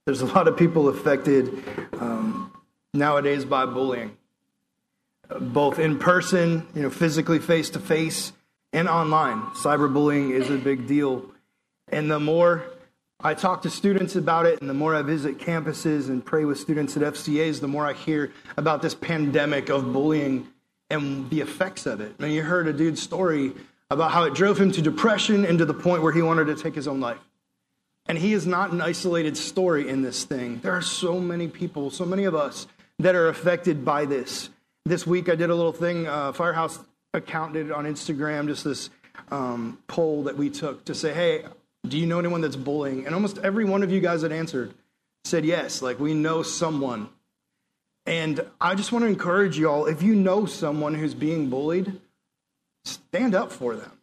There's a lot of people affected nowadays by bullying, both in person, physically face to face, and online. Cyberbullying is a big deal. And the more I talk to students about it, and the more I visit campuses and pray with students at FCAs, the more I hear about this pandemic of bullying and the effects of it. You heard a dude's story about how it drove him to depression and to the point where he wanted to take his own life. And he is not an isolated story in this thing. There are so many people, so many of us that are affected by this. This week I did a little thing, Firehouse account did on Instagram, just this poll that we took to say, hey, do you know anyone that's bullying? And almost every one of you guys that answered said yes, like we know someone. And I just want to encourage you all, if you know someone who's being bullied, stand up for them.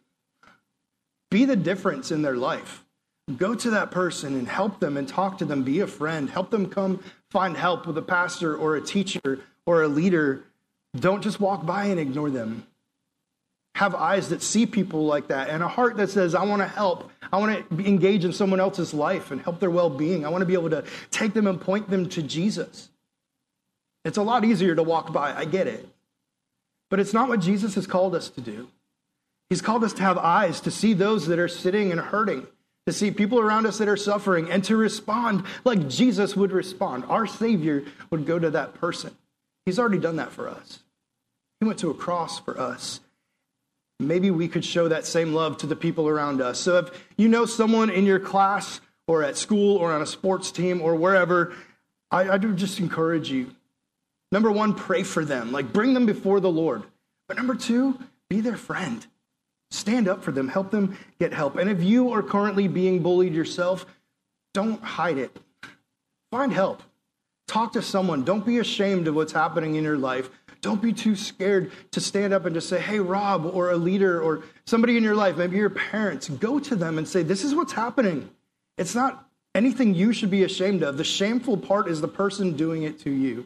Be the difference in their life. Go to that person and help them and talk to them. Be a friend. Help them come find help with a pastor or a teacher or a leader. Don't just walk by and ignore them. Have eyes that see people like that and a heart that says, I want to help. I want to engage in someone else's life and help their well-being. I want to be able to take them and point them to Jesus. It's a lot easier to walk by. I get it. But it's not what Jesus has called us to do. He's called us to have eyes to see those that are sitting and hurting, to see people around us that are suffering, and to respond like Jesus would respond. Our Savior would go to that person. He's already done that for us. He went to a cross for us. Maybe we could show that same love to the people around us. So if you know someone in your class or at school or on a sports team or wherever, I do just encourage you. Number one, pray for them. Bring them before the Lord. But number two, be their friend. Stand up for them. Help them get help. And if you are currently being bullied yourself, don't hide it. Find help. Talk to someone. Don't be ashamed of what's happening in your life. Don't be too scared to stand up and just say, hey, Rob, or a leader, or somebody in your life, maybe your parents, go to them and say, this is what's happening. It's not anything you should be ashamed of. The shameful part is the person doing it to you.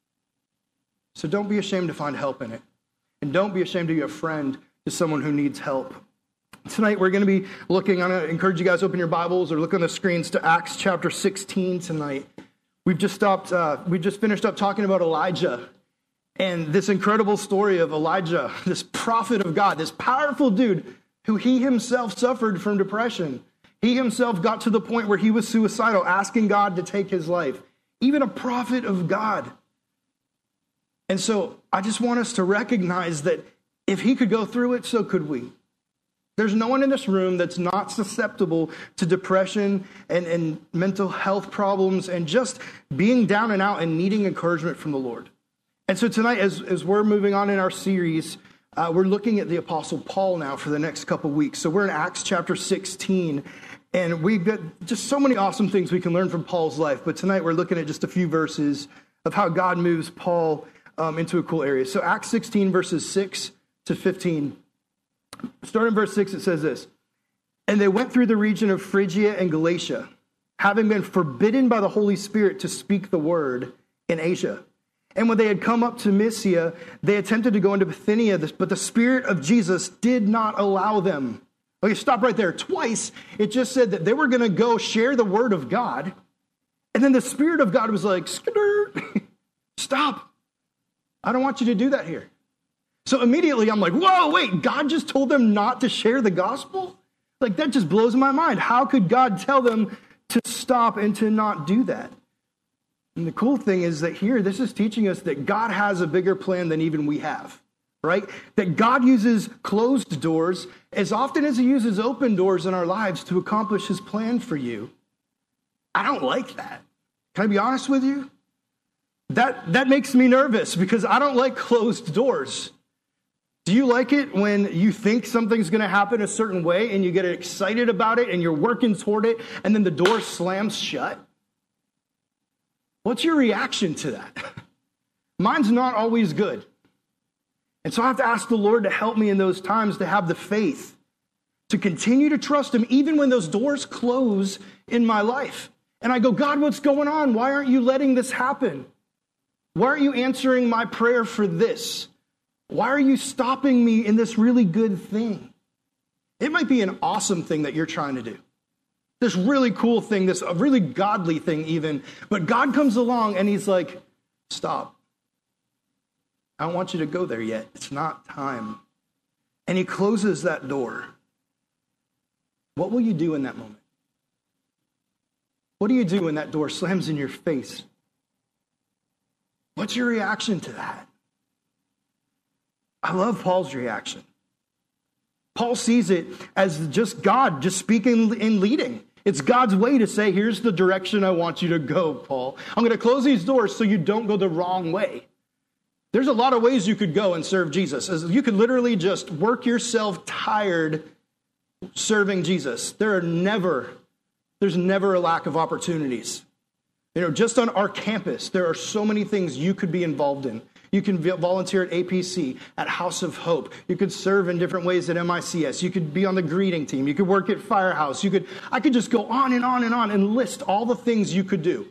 So don't be ashamed to find help in it. And don't be ashamed to be a friend to someone who needs help. Tonight we're going to be looking, I'm going to encourage you guys to open your Bibles or look on the screens to Acts chapter 16 tonight. We just finished up talking about Elijah and this incredible story of Elijah, this prophet of God, this powerful dude who he himself suffered from depression. He himself got to the point where he was suicidal, asking God to take his life. Even a prophet of God. And so I just want us to recognize that if he could go through it, so could we. There's no one in this room that's not susceptible to depression and mental health problems and just being down and out and needing encouragement from the Lord. And so tonight, as we're moving on in our series, we're looking at the Apostle Paul now for the next couple weeks. So we're in Acts chapter 16, and we've got just so many awesome things we can learn from Paul's life. But tonight we're looking at just a few verses of how God moves Paul into a cool area. So Acts 16, verses 6 to 15. Starting in verse 6, it says this. And they went through the region of Phrygia and Galatia, having been forbidden by the Holy Spirit to speak the word in Asia. And when they had come up to Mysia, they attempted to go into Bithynia, but the Spirit of Jesus did not allow them. Okay, stop right there. Twice, it just said that they were going to go share the word of God. And then the Spirit of God was like, stop. I don't want you to do that here. So immediately I'm like, whoa, wait, God just told them not to share the gospel? That just blows my mind. How could God tell them to stop and to not do that? And the cool thing is that here, this is teaching us that God has a bigger plan than even we have, right? That God uses closed doors as often as he uses open doors in our lives to accomplish his plan for you. I don't like that. Can I be honest with you? That makes me nervous because I don't like closed doors. Do you like it when you think something's going to happen a certain way and you get excited about it and you're working toward it and then the door slams shut? What's your reaction to that? Mine's not always good. And so I have to ask the Lord to help me in those times to have the faith to continue to trust him even when those doors close in my life. And I go, God, what's going on? Why aren't you letting this happen? Why aren't you answering my prayer for this? Why are you stopping me in this really good thing? It might be an awesome thing that you're trying to do. This really cool thing, this a really godly thing even. But God comes along and he's like, stop. I don't want you to go there yet. It's not time. And he closes that door. What will you do in that moment? What do you do when that door slams in your face? What's your reaction to that? I love Paul's reaction. Paul sees it as just God, just speaking and leading. It's God's way to say, here's the direction I want you to go, Paul. I'm going to close these doors so you don't go the wrong way. There's a lot of ways you could go and serve Jesus. You could literally just work yourself tired serving Jesus. There's never a lack of opportunities. Just on our campus, there are so many things you could be involved in. You can volunteer at APC, at House of Hope. You could serve in different ways at MICS. You could be on the greeting team. You could work at Firehouse. I could just go on and on and on and list all the things you could do.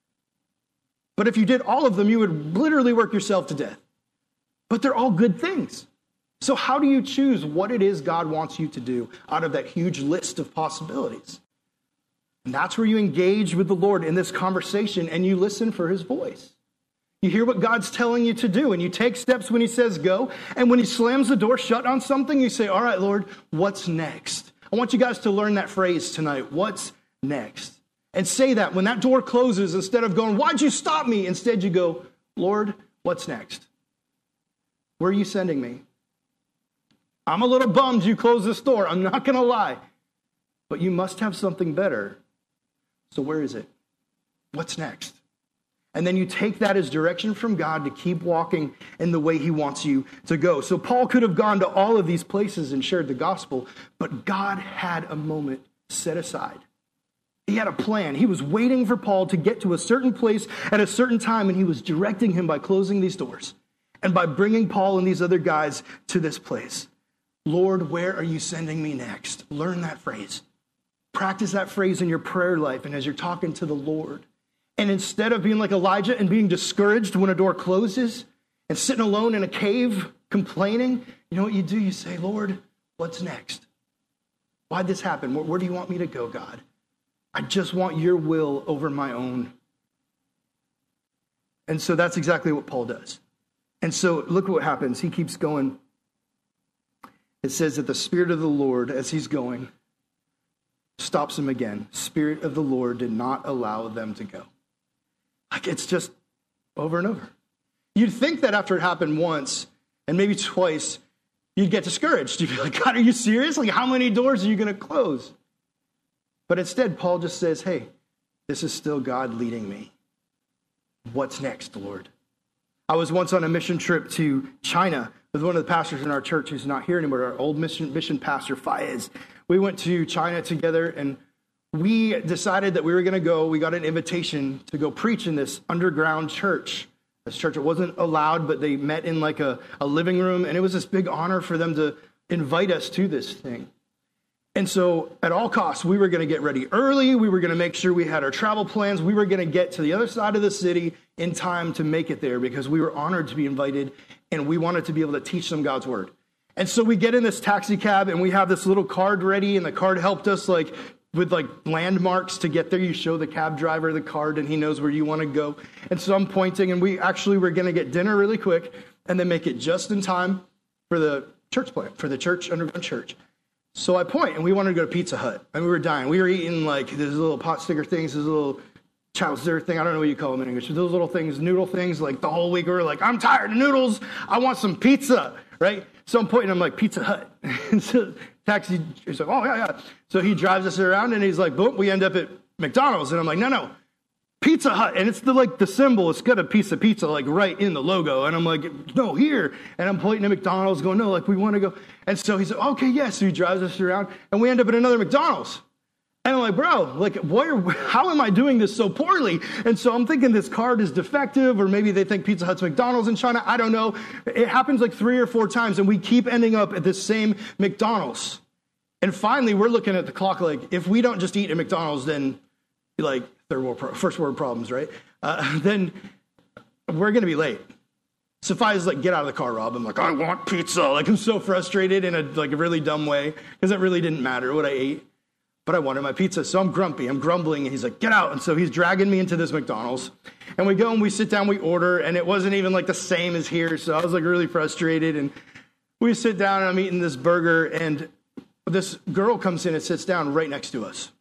But if you did all of them, you would literally work yourself to death. But they're all good things. So how do you choose what it is God wants you to do out of that huge list of possibilities? And that's where you engage with the Lord in this conversation and you listen for his voice. You hear what God's telling you to do and you take steps when he says go. And when he slams the door shut on something, you say, all right, Lord, what's next? I want you guys to learn that phrase tonight. What's next? And say that when that door closes, instead of going, why'd you stop me? Instead you go, Lord, what's next? Where are you sending me? I'm a little bummed you closed this door. I'm not going to lie. But you must have something better. So where is it? What's next? And then you take that as direction from God to keep walking in the way he wants you to go. So Paul could have gone to all of these places and shared the gospel, but God had a moment set aside. He had a plan. He was waiting for Paul to get to a certain place at a certain time, and he was directing him by closing these doors and by bringing Paul and these other guys to this place. Lord, where are you sending me next? Learn that phrase. Practice that phrase in your prayer life and as you're talking to the Lord. And instead of being like Elijah and being discouraged when a door closes and sitting alone in a cave complaining, you know what you do? You say, Lord, what's next? Why'd this happen? Where do you want me to go, God? I just want your will over my own. And so that's exactly what Paul does. And so look what happens. He keeps going. It says that the Spirit of the Lord, as he's going, stops him again. Spirit of the Lord did not allow them to go. Like it's just over and over. You'd think that after it happened once and maybe twice, you'd get discouraged. You'd be like, God, are you serious? Like how many doors are you going to close? But instead, Paul just says, hey, this is still God leading me. What's next, Lord? I was once on a mission trip to China with one of the pastors in our church who's not here anymore, our old mission pastor, Faiz. We went to China together, and we decided that we were going to go. We got an invitation to go preach in this underground church. This church, it wasn't allowed, but they met in like a living room, and it was this big honor for them to invite us to this thing. And so at all costs, we were going to get ready early. We were going to make sure we had our travel plans. We were going to get to the other side of the city in time to make it there because we were honored to be invited and we wanted to be able to teach them God's word. And so we get in this taxi cab and we have this little card ready, and the card helped us with landmarks to get there. You show the cab driver the card and he knows where you want to go. And so I'm pointing, and we actually were going to get dinner really quick and then make it just in time for the church plant, for the church, underground church. So I point, and we wanted to go to Pizza Hut, and we were dying. We were eating these little pot sticker things, this little chowder thing. I don't know what you call them in English. But those little things, noodle things, the whole week we were like, I'm tired of noodles. I want some pizza, right? So I'm pointing, I'm like, Pizza Hut. And so taxi, he's like, oh, yeah. So he drives us around, and he's like, boom, we end up at McDonald's. And I'm like, no, Pizza Hut. And it's the symbol. It's got a piece of pizza, right in the logo. And I'm like, no, here. And I'm pointing at McDonald's going, no, we want to go. And so he's like, okay, yes. So he drives us around, and we end up at another McDonald's. And I'm like, bro, how am I doing this so poorly? And so I'm thinking this card is defective, or maybe they think Pizza Hut's McDonald's in China. I don't know. It happens 3 or 4 times, and we keep ending up at this same McDonald's. And finally, we're looking at the clock if we don't just eat at McDonald's, then first world problems, right? Then we're going to be late. So Fai's like, get out of the car, Rob. I'm like, I want pizza. I'm so frustrated in a really dumb way because it really didn't matter what I ate. but I wanted my pizza. So I'm grumpy, I'm grumbling, and he's like, get out. And so he's dragging me into this McDonald's. And we go and we sit down, we order, and it wasn't even like the same as here. So I was like really frustrated. And we sit down and I'm eating this burger, and this girl comes in and sits down right next to us.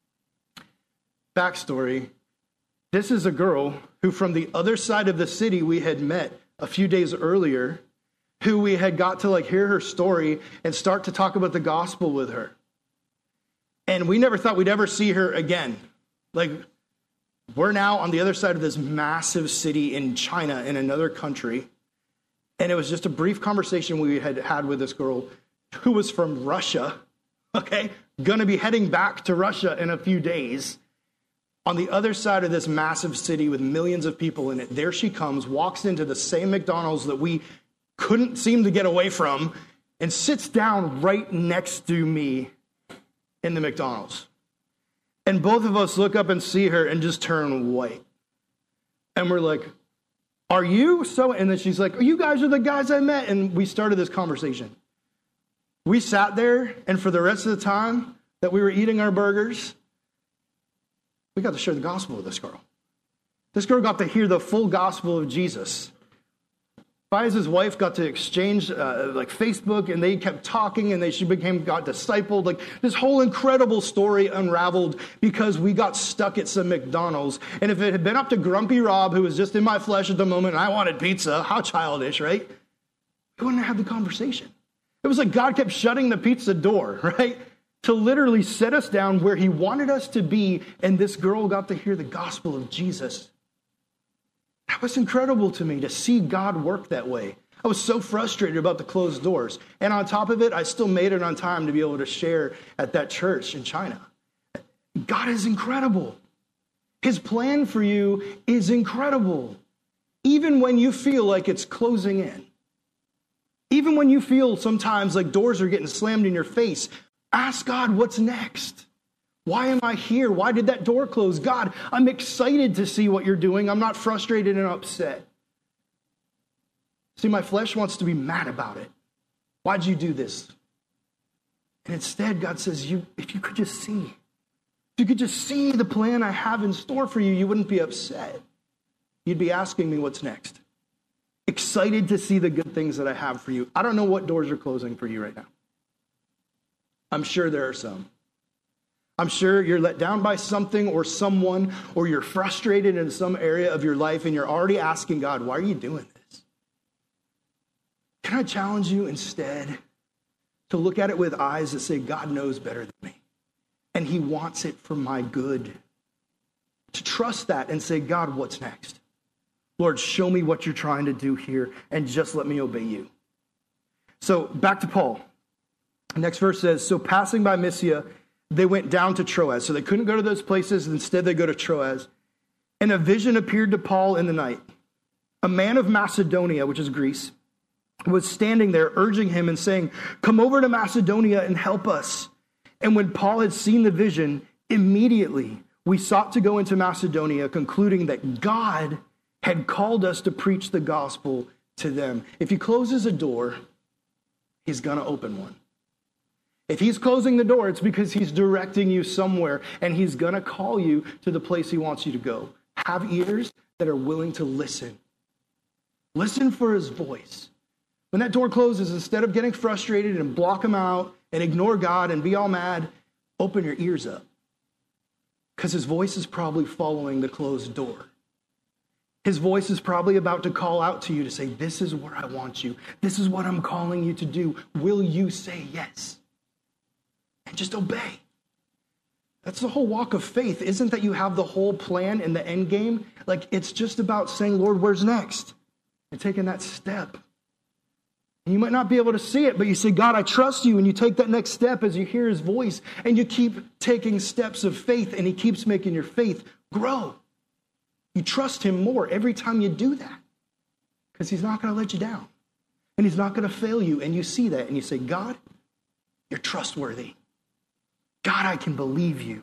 Backstory, this is a girl who from the other side of the city we had met a few days earlier, who we had got to like hear her story and start to talk about the gospel with her. And we never thought we'd ever see her again. Like, we're now on the other side of this massive city in China, in another country. And it was just a brief conversation we had had with this girl who was from Russia, okay? Gonna be heading back to Russia in a few days. On the other side of this massive city with millions of people in it, there she comes, walks into the same McDonald's that we couldn't seem to get away from, and sits down right next to me in the McDonald's. And both of us look up and see her and just turn white. And we're like, are you so? And then she's like, you guys are the guys I met. And we started this conversation. We sat there, and for the rest of the time that we were eating our burgers, we got to share the gospel with this girl. This girl got to hear the full gospel of Jesus. Baez's wife got to exchange like Facebook, and they kept talking, and she got discipled. Like, this whole incredible story unraveled because we got stuck at some McDonald's. And if it had been up to Grumpy Rob, who was just in my flesh at the moment, and I wanted pizza, how childish, right? We wouldn't have the conversation. It was like God kept shutting the pizza door, right? To literally set us down where he wanted us to be, and this girl got to hear the gospel of Jesus. That was incredible to me, to see God work that way. I was so frustrated about the closed doors. And on top of it, I still made it on time to be able to share at that church in China. God is incredible. His plan for you is incredible. Even when you feel like it's closing in. Even when you feel sometimes like doors are getting slammed in your face, ask God, what's next? Why am I here? Why did that door close? God, I'm excited to see what you're doing. I'm not frustrated and upset. See, my flesh wants to be mad about it. Why'd you do this? And instead, God says, if you could just see, if you could just see the plan I have in store for you, you wouldn't be upset. You'd be asking me what's next. Excited to see the good things that I have for you. I don't know what doors are closing for you right now. I'm sure there are some. I'm sure you're let down by something or someone, or you're frustrated in some area of your life and you're already asking God, why are you doing this? Can I challenge you instead to look at it with eyes that say, God knows better than me, and he wants it for my good? To trust that and say, God, what's next? Lord, show me what you're trying to do here, and just let me obey you. So back to Paul. Next verse says, so passing by Mysia, they went down to Troas. So they couldn't go to those places. Instead, they go to Troas. And a vision appeared to Paul in the night. A man of Macedonia, which is Greece, was standing there urging him and saying, come over to Macedonia and help us. And when Paul had seen the vision, immediately we sought to go into Macedonia, concluding that God had called us to preach the gospel to them. If he closes a door, he's going to open one. If he's closing the door, it's because he's directing you somewhere, and he's going to call you to the place he wants you to go. Have ears that are willing to listen. Listen for his voice. When that door closes, instead of getting frustrated and block him out and ignore God and be all mad, open your ears up. Because his voice is probably following the closed door. His voice is probably about to call out to you to say, this is where I want you. This is what I'm calling you to do. Will you say yes? And just obey. That's the whole walk of faith. Isn't that you have the whole plan in the end game? Like, it's just about saying, Lord, where's next? And taking that step. And you might not be able to see it, but you say, God, I trust you. And you take that next step as you hear his voice. And you keep taking steps of faith, and he keeps making your faith grow. You trust him more every time you do that. Because he's not going to let you down. And he's not going to fail you. And you see that, and you say, God, you're trustworthy. God, I can believe you.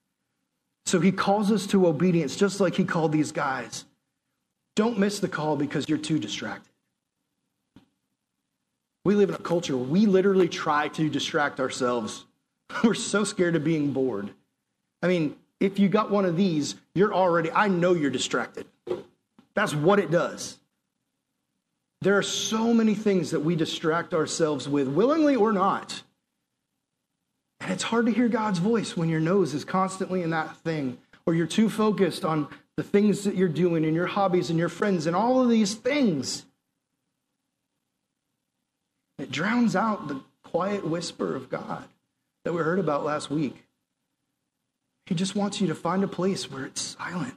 So he calls us to obedience, just like he called these guys. Don't miss the call because you're too distracted. We live in a culture where we literally try to distract ourselves We're so scared of being bored. I mean, if you got one of these, I know you're distracted. That's what it does. There are so many things that we distract ourselves with, willingly or not. And it's hard to hear God's voice when your nose is constantly in that thing, or you're too focused on the things that you're doing and your hobbies and your friends and all of these things. It drowns out the quiet whisper of God that we heard about last week. He just wants you to find a place where it's silent.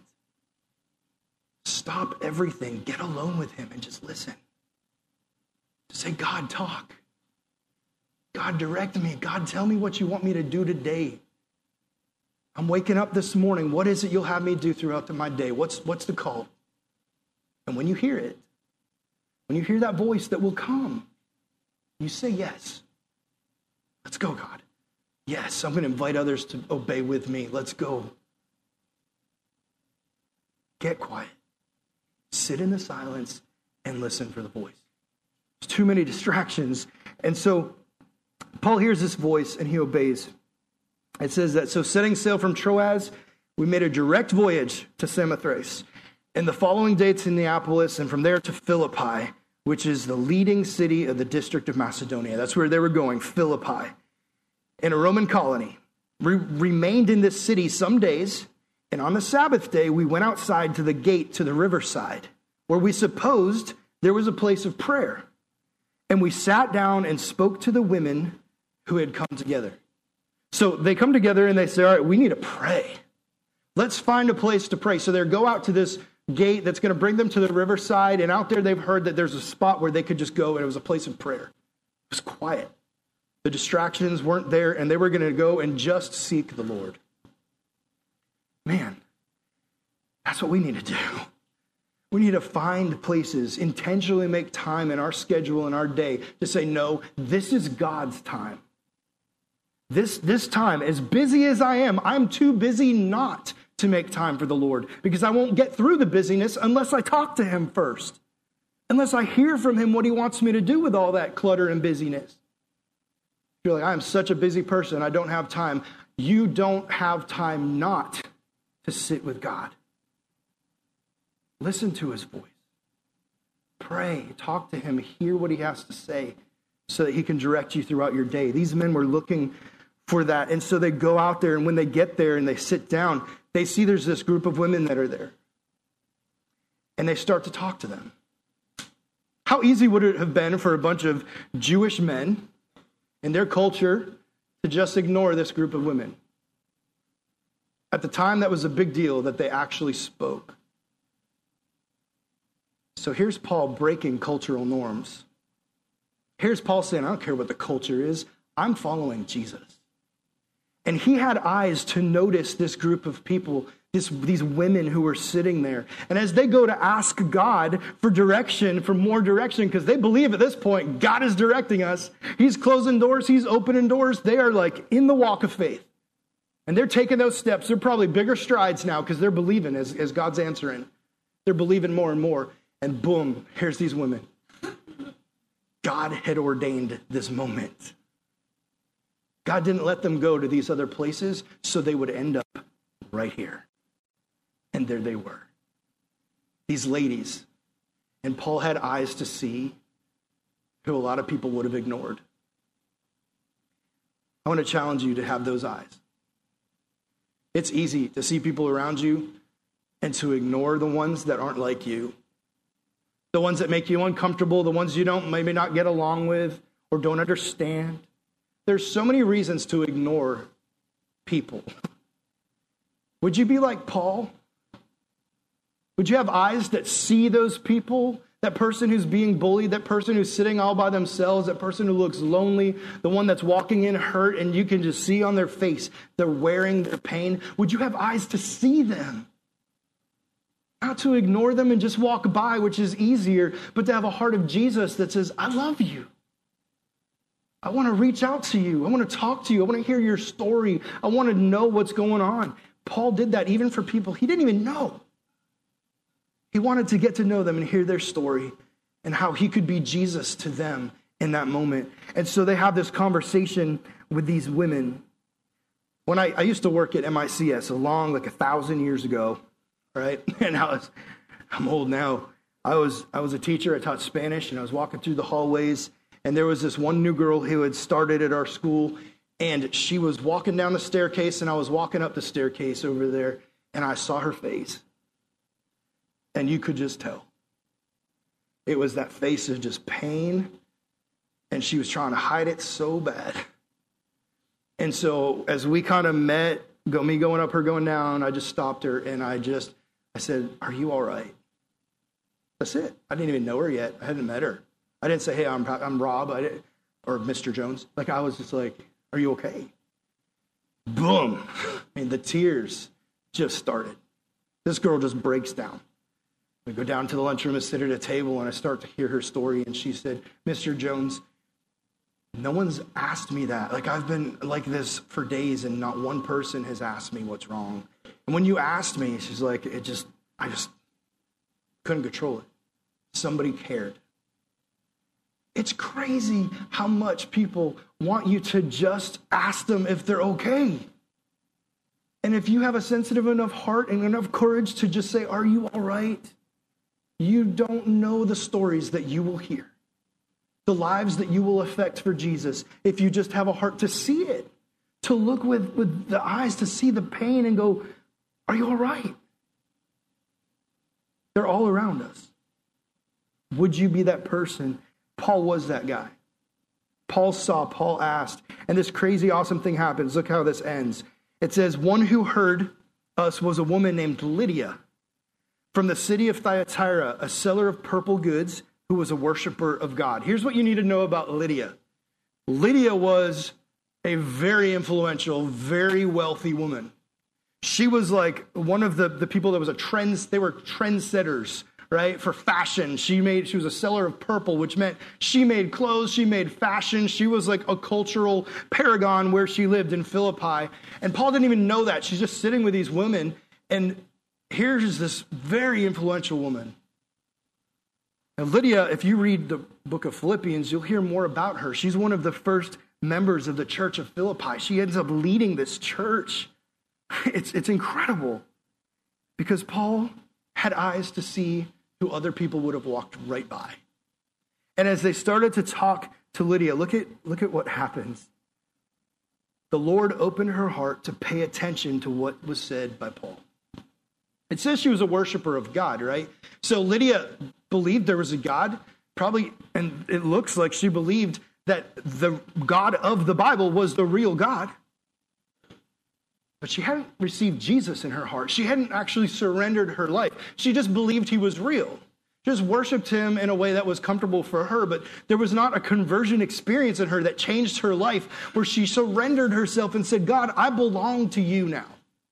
Stop everything, get alone with him, and just listen. Just say, God, talk. God, direct me. God, tell me what you want me to do today. I'm waking up this morning. What is it you'll have me do throughout my day? What's the call? And when you hear it, when you hear that voice that will come, you say yes. Let's go, God. Yes, I'm going to invite others to obey with me. Let's go. Get quiet. Sit in the silence and listen for the voice. There's too many distractions. And so Paul hears this voice and he obeys. It says that, so setting sail from Troas, we made a direct voyage to Samothrace, and the following day to Neapolis, and from there to Philippi, which is the leading city of the district of Macedonia. That's where they were going, Philippi. In a Roman colony. We remained in this city some days, and on the Sabbath day, we went outside to the gate to the riverside, where we supposed there was a place of prayer. And we sat down and spoke to the women who had come together. So they come together and they say, all right, we need to pray. Let's find a place to pray. So they go out to this gate that's going to bring them to the riverside. And out there they've heard that there's a spot where they could just go and it was a place of prayer. It was quiet. The distractions weren't there and they were going to go and just seek the Lord. Man, that's what we need to do. We need to find places, intentionally make time in our schedule and our day to say, no, this is God's time. This time, as busy as I am, I'm too busy not to make time for the Lord because I won't get through the busyness unless I talk to him first, unless I hear from him what he wants me to do with all that clutter and busyness. You're like, I'm such a busy person, I don't have time. You don't have time not to sit with God. Listen to his voice. Pray, talk to him, hear what he has to say so that he can direct you throughout your day. These men were looking for that. And so they go out there, and when they get there and they sit down, they see there's this group of women that are there. And they start to talk to them. How easy would it have been for a bunch of Jewish men in their culture to just ignore this group of women? At the time, that was a big deal that they actually spoke. So here's Paul breaking cultural norms. Here's Paul saying, I don't care what the culture is. I'm following Jesus. And he had eyes to notice this group of people, these women who were sitting there. And as they go to ask God for direction, for more direction, because they believe at this point, God is directing us. He's closing doors. He's opening doors. They are like in the walk of faith. And they're taking those steps. They're probably bigger strides now because they're believing as God's answering. They're believing more and more. And boom, here's these women. God had ordained this moment. God didn't let them go to these other places so they would end up right here. And there they were. These ladies. And Paul had eyes to see who a lot of people would have ignored. I want to challenge you to have those eyes. It's easy to see people around you and to ignore the ones that aren't like you. The ones that make you uncomfortable, the ones you don't maybe not get along with or don't understand. There's so many reasons to ignore people. Would you be like Paul? Would you have eyes that see those people? That person who's being bullied, that person who's sitting all by themselves, that person who looks lonely, the one that's walking in hurt and you can just see on their face they're wearing their pain. Would you have eyes to see them? Not to ignore them and just walk by, which is easier, but to have a heart of Jesus that says, I love you. I want to reach out to you. I want to talk to you. I want to hear your story. I want to know what's going on. Paul did that even for people he didn't even know. He wanted to get to know them and hear their story and how he could be Jesus to them in that moment. And so they have this conversation with these women. When I used to work at MICS like 1,000 years ago, right? And I'm old now. I was a teacher. I taught Spanish, and I was walking through the hallways, and there was this one new girl who had started at our school, and she was walking down the staircase, and I was walking up the staircase over there, and I saw her face. And you could just tell. It was that face of just pain, and she was trying to hide it so bad. And so as we kind of met, me going up, her going down, I just stopped her, and I said, "Are you all right?" That's it. I didn't even know her yet. I hadn't met her. I didn't say, "Hey, I'm Rob," or Mr. Jones. Like, I was just like, "Are you okay?" Boom. I mean, the tears just started. This girl just breaks down. We go down to the lunchroom and sit at a table, and I start to hear her story, and she said, "Mr. Jones, no one's asked me that. Like, I've been like this for days, and not one person has asked me what's wrong. And when you asked me," she's like, I just couldn't control it. Somebody cared." It's crazy how much people want you to just ask them if they're okay. And if you have a sensitive enough heart and enough courage to just say, "Are you all right?" You don't know the stories that you will hear, the lives that you will affect for Jesus, if you just have a heart to see it, to look with the eyes, to see the pain and go, "Are you all right?" They're all around us. Would you be that person? Paul was that guy. Paul saw, Paul asked, and this crazy, awesome thing happens. Look how this ends. It says, "One who heard us was a woman named Lydia from the city of Thyatira, a seller of purple goods who was a worshiper of God." Here's what you need to know about Lydia. Lydia was a very influential, very wealthy woman. She was like one of the people that was they were trendsetters, right? For fashion. She was a seller of purple, which meant she made clothes, she made fashion. She was like a cultural paragon where she lived in Philippi. And Paul didn't even know that. She's just sitting with these women, and here's this very influential woman. Now, Lydia, if you read the book of Philippians, you'll hear more about her. She's one of the first members of the church of Philippi. She ends up leading this church. It's incredible because Paul had eyes to see who other people would have walked right by. And as they started to talk to Lydia, look at what happens. The Lord opened her heart to pay attention to what was said by Paul. It says she was a worshiper of God, right? So Lydia believed there was a God, probably, and it looks like she believed that the God of the Bible was the real God. But she hadn't received Jesus in her heart. She hadn't actually surrendered her life. She just believed he was real. She just worshiped him in a way that was comfortable for her, but there was not a conversion experience in her that changed her life where she surrendered herself and said, "God, I belong to you now.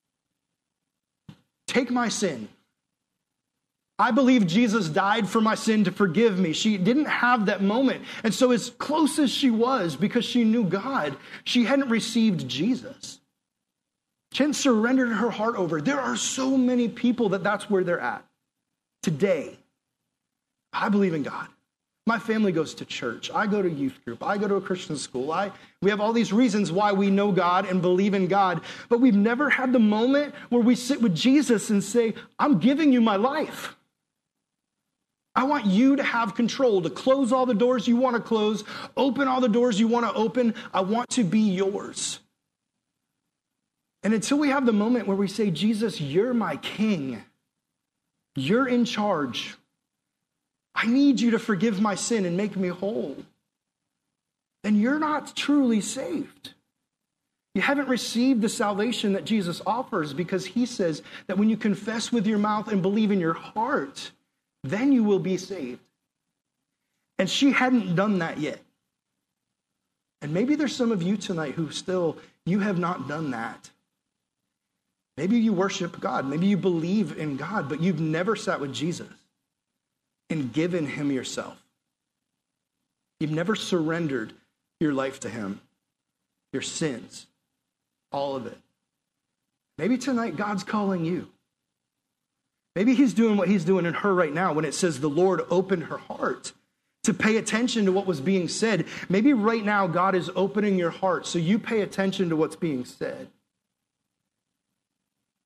Take my sin. I believe Jesus died for my sin to forgive me." She didn't have that moment. And so as close as she was, because she knew God, she hadn't received Jesus. She hadn't surrendered her heart over. There are so many people that's where they're at today. I believe in God. My family goes to church. I go to youth group. I go to a Christian school. We have all these reasons why we know God and believe in God, but we've never had the moment where we sit with Jesus and say, "I'm giving you my life. I want you to have control, to close all the doors you want to close, open all the doors you want to open. I want to be yours." And until we have the moment where we say, "Jesus, you're my king. You're in charge. I need you to forgive my sin and make me whole," then you're not truly saved. You haven't received the salvation that Jesus offers, because he says that when you confess with your mouth and believe in your heart, then you will be saved. And she hadn't done that yet. And maybe there's some of you tonight who you have not done that. Maybe you worship God. Maybe you believe in God, but you've never sat with Jesus and given him yourself. You've never surrendered your life to him, your sins, all of it. Maybe tonight God's calling you. Maybe he's doing what he's doing in her right now when it says the Lord opened her heart to pay attention to what was being said. Maybe right now God is opening your heart so you pay attention to what's being said.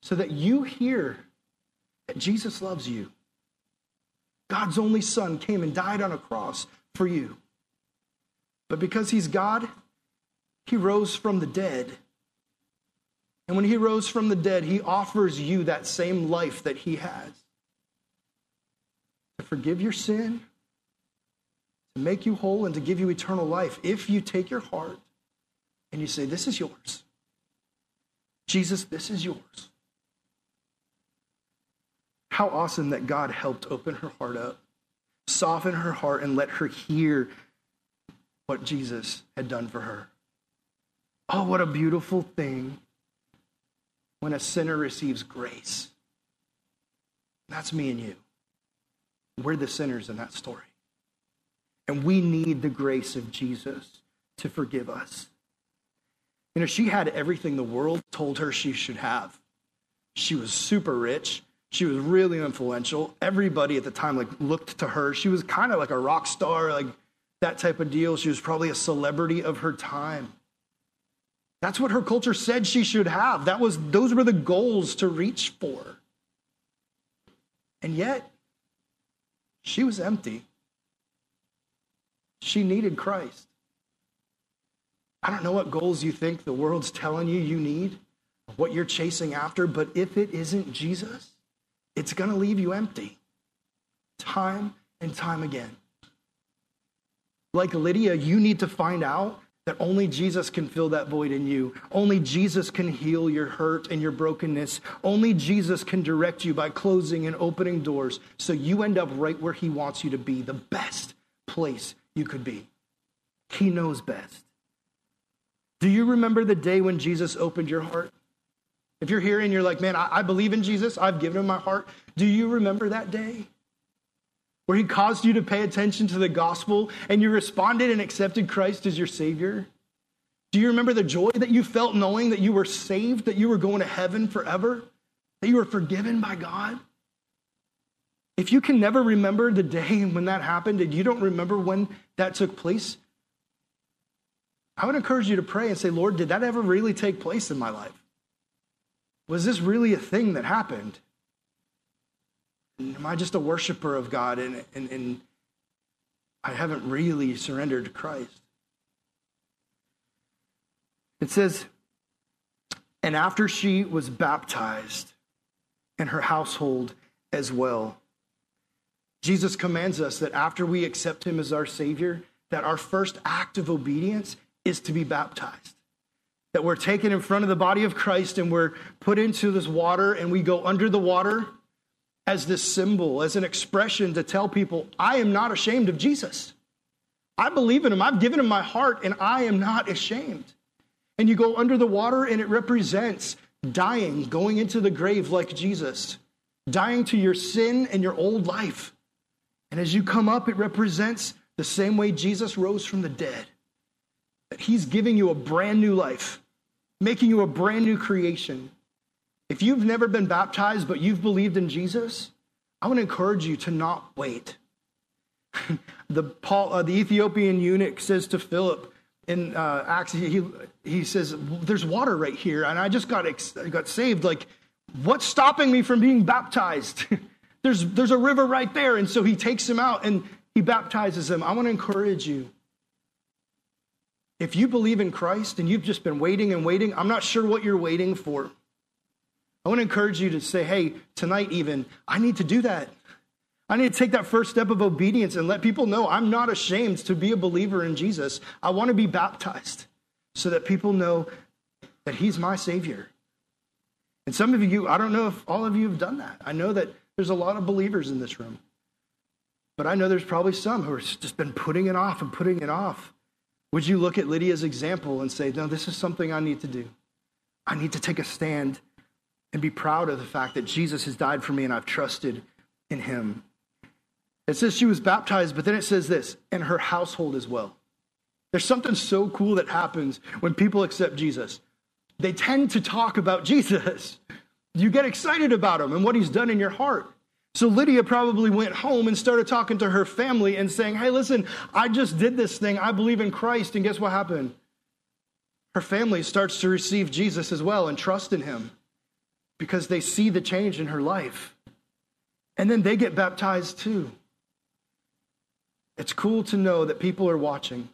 so that you hear that Jesus loves you. God's only Son came and died on a cross for you. But because he's God, he rose from the dead. And when he rose from the dead, he offers you that same life that he has. To forgive your sin, to make you whole, and to give you eternal life. If you take your heart and you say, this is yours. Jesus, this is yours. How awesome that God helped open her heart up, soften her heart, and let her hear what Jesus had done for her. Oh, what a beautiful thing when a sinner receives grace. That's me and you. We're the sinners in that story. And we need the grace of Jesus to forgive us. You know, she had everything the world told her she should have. She was super rich. She was really influential. Everybody at the time looked to her. She was kind of like a rock star, like that type of deal. She was probably a celebrity of her time. That's what her culture said she should have. Those were the goals to reach for. And yet, she was empty. She needed Christ. I don't know what goals you think the world's telling you need, what you're chasing after, but if it isn't Jesus, it's going to leave you empty. Time and time again. Like Lydia, you need to find out that only Jesus can fill that void in you. Only Jesus can heal your hurt and your brokenness. Only Jesus can direct you by closing and opening doors so you end up right where he wants you to be, the best place you could be. He knows best. Do you remember the day when Jesus opened your heart? If you're here and you're like, man, I believe in Jesus, I've given him my heart. Do you remember that day where he caused you to pay attention to the gospel and you responded and accepted Christ as your Savior? Do you remember the joy that you felt knowing that you were saved, that you were going to heaven forever, that you were forgiven by God? If you can never remember the day when that happened and you don't remember when that took place, I would encourage you to pray and say, Lord, did that ever really take place in my life? Was this really a thing that happened? Am I just a worshiper of God and I haven't really surrendered to Christ? It says, and after she was baptized and her household as well. Jesus commands us that after we accept him as our Savior, that our first act of obedience is to be baptized. That we're taken in front of the body of Christ and we're put into this water and we go under the water as this symbol, as an expression to tell people, I am not ashamed of Jesus. I believe in him. I've given him my heart and I am not ashamed. And you go under the water and it represents dying, going into the grave like Jesus, dying to your sin and your old life. And as you come up, it represents the same way Jesus rose from the dead. That he's giving you a brand new life, making you a brand new creation. If you've never been baptized, but you've believed in Jesus, I want to encourage you to not wait. The Ethiopian eunuch says to Philip in Acts, he says, there's water right here, and I just got saved. Like, what's stopping me from being baptized? There's a river right there. And so he takes him out and he baptizes him. I want to encourage you. If you believe in Christ and you've just been waiting and waiting, I'm not sure what you're waiting for. I want to encourage you to say, hey, tonight even, I need to do that. I need to take that first step of obedience and let people know I'm not ashamed to be a believer in Jesus. I want to be baptized so that people know that he's my Savior. And some of you, I don't know if all of you have done that. I know that there's a lot of believers in this room. But I know there's probably some who have just been putting it off and putting it off. Would you look at Lydia's example and say, no, this is something I need to do. I need to take a stand and be proud of the fact that Jesus has died for me and I've trusted in him. It says she was baptized, but then it says this, and her household as well. There's something so cool that happens when people accept Jesus. They tend to talk about Jesus. You get excited about him and what he's done in your heart. So Lydia probably went home and started talking to her family and saying, hey, listen, I just did this thing. I believe in Christ. And guess what happened? Her family starts to receive Jesus as well and trust in him. because they see the change in her life. And then they get baptized too. It's cool to know that people are watching.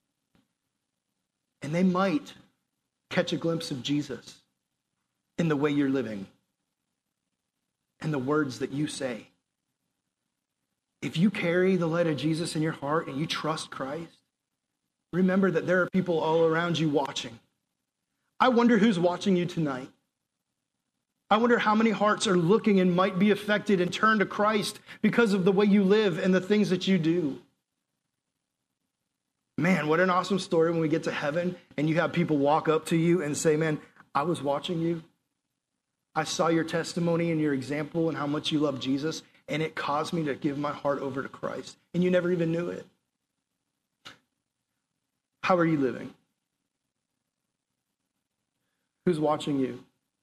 And they might catch a glimpse of Jesus in the way you're living and the words that you say. If you carry the light of Jesus in your heart and you trust Christ, remember that there are people all around you watching. I wonder who's watching you tonight. I wonder how many hearts are looking and might be affected and turn to Christ because of the way you live and the things that you do. Man, what an awesome story when we get to heaven and you have people walk up to you and say, man, I was watching you. I saw your testimony and your example and how much you love Jesus, and it caused me to give my heart over to Christ. And you never even knew it. How are you living? Who's watching you?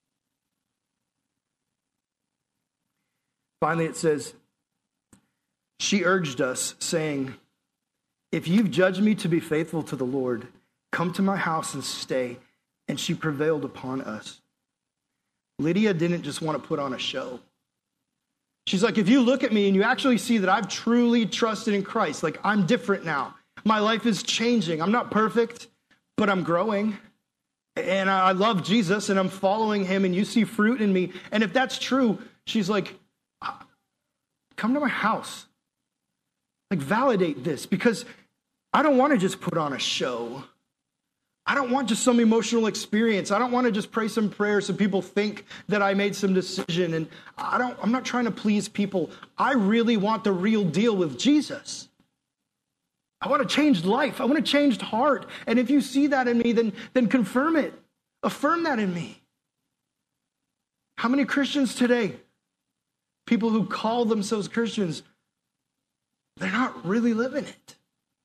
Finally, it says, she urged us, saying, if you've judged me to be faithful to the Lord, come to my house and stay. And she prevailed upon us. Lydia didn't just want to put on a show. She's like, if you look at me and you actually see that I've truly trusted in Christ, like I'm different now. My life is changing. I'm not perfect, but I'm growing. And I love Jesus and I'm following him and you see fruit in me. And if that's true, she's like, come to my house. Like validate this, because I don't want to just put on a show. I don't want just some emotional experience. I don't want to just pray some prayers so people think that I made some decision. And I'm not trying to please people. I really want the real deal with Jesus. I want a changed life. I want a changed heart. And if you see that in me, then confirm it. Affirm that in me. How many Christians today, people who call themselves Christians, they're not really living it.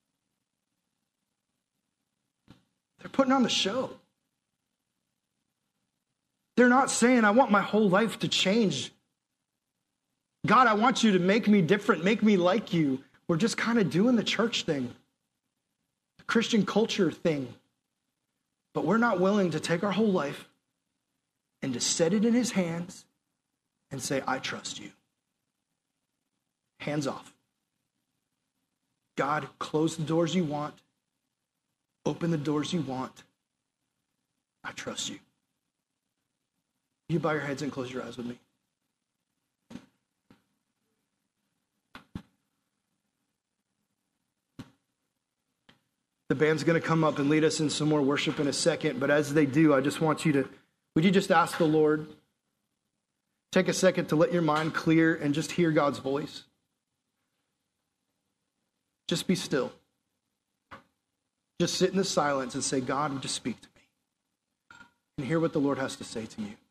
They're putting on the show. They're not saying, I want my whole life to change. God, I want you to make me different, make me like you. We're just kind of doing the church thing, the Christian culture thing. But we're not willing to take our whole life and to set it in his hands and say, I trust you. Hands off. God, close the doors you want. Open the doors you want. I trust you. You bow your heads and close your eyes with me. The band's going to come up and lead us in some more worship in a second, but as they do, I just want you to, would you just ask the Lord, take a second to let your mind clear and just hear God's voice. Just be still. Just sit in the silence and say, God, just speak to me. And hear what the Lord has to say to you.